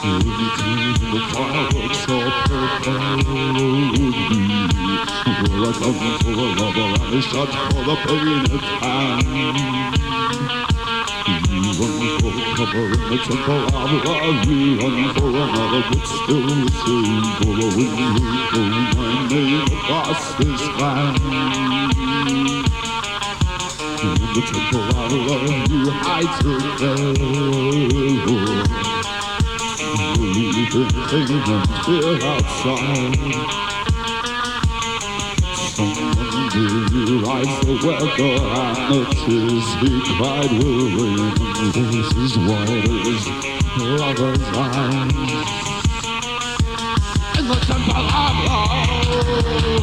The fireworks are perfect. Well, I come for a lover and a shot for the pain at hand. You run for cover in the temple of love. You run for another, but still the same. Following you, call my name across this land. In the temple of love, you hide together. Believing until outside. Someone knew eyes the weather and the tears he cried will rain. This is white as lover's eyes. In the temple of love,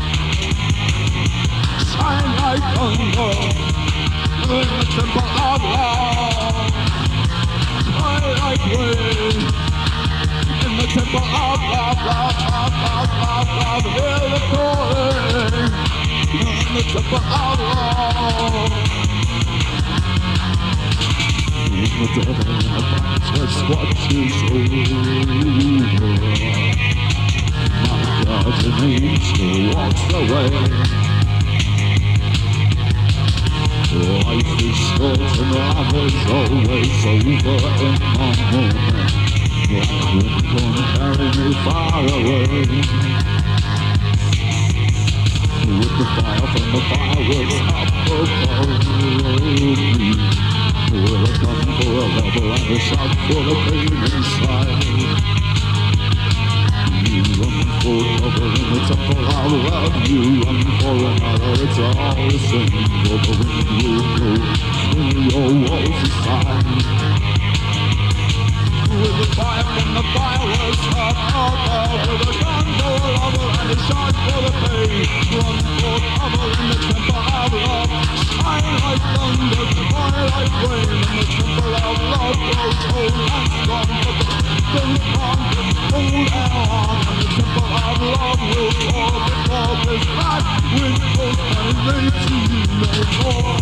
shine like thunder. In the temple of love, shine like rain. In the temple of love, love, love, love, love, love, hear the calling. In the temple of love. In the devil in the box just watches over. My guardian angel walks away. Life is short and love is always over in my moment. Black wind can carry me far away. With the fire from the fireworks up above me. Will I come for a lover and a shot for the pain inside? You run for cover in the temple of love. You run for another, it's all the same. For the wind will blow through your walls aside. With the fire from the fireworks up above. With a gun for a lover and a shot for the pain. Run for cover in the temple of love. Shine like thunder, fire like rain. In the temple of love grows old and strong. But the things can't hold on. And the temple of love will fall before this black wind goes and they see no more.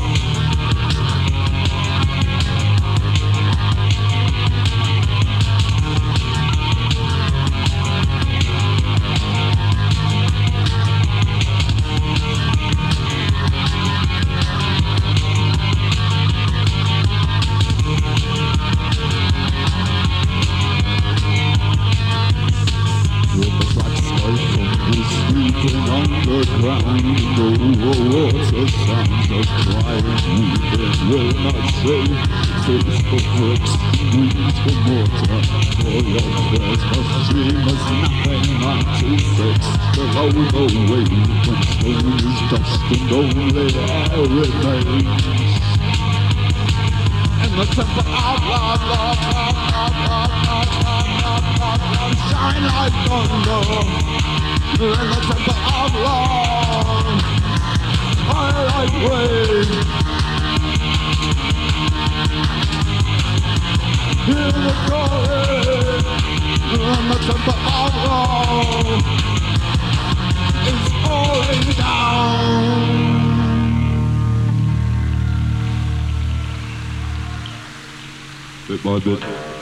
Underground, the water sounds of crying, weeping will not save. Face for bricks, breathe for mortar. For your prayers must dream as nothing not to fix. Below the wave, when stone is dust and only air remains. In the temple of love, love, love, love, love, love, love, love, love, love, shine like thunder. In the temple of love, fire like rain. Hear the calling. In the temple of love is falling down. Bit by bit.